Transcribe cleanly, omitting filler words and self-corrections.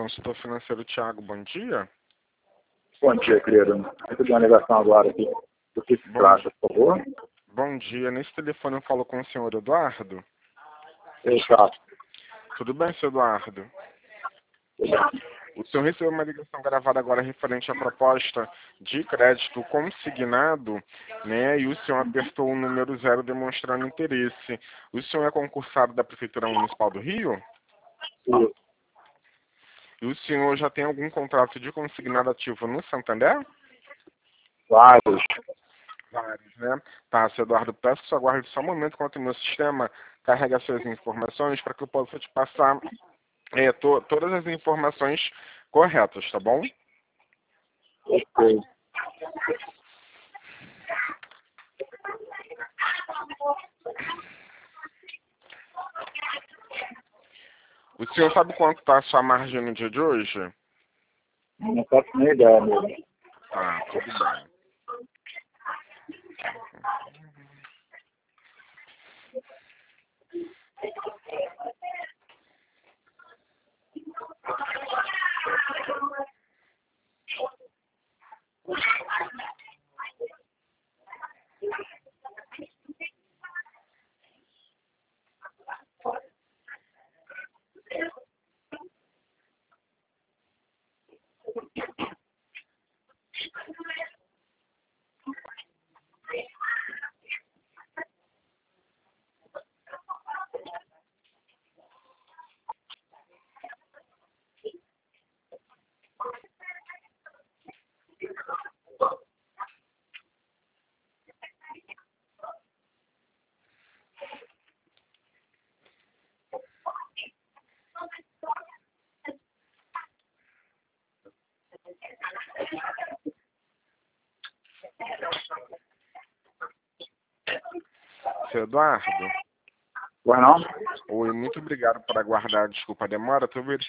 consultor financeiro Thiago, bom dia. Bom dia, querido. Eu estou de uma ligação agora aqui. Do que se trata, por favor? Bom dia. Nesse telefone eu falo com o senhor Eduardo. Exato. Tudo bem, senhor Eduardo? O senhor recebeu uma ligação gravada agora referente à proposta de crédito consignado, né? E o senhor apertou o número 0 demonstrando interesse. O senhor é concursado da Prefeitura Municipal do Rio? Sim. E o senhor já tem algum contrato de consignado ativo no Santander? Vários. Vários, né? Tá, senhor Eduardo, peço que você aguarde só um momento enquanto o meu sistema carrega suas informações para que eu possa te passar todas as informações corretas, tá bom? Ok. O senhor sabe quanto está a sua margem no dia de hoje? Não faço nem ideia mesmo. Tá, tudo bem. Seu Eduardo? Pois não? Oi, muito obrigado por aguardar. Desculpa a demora. Estou verificando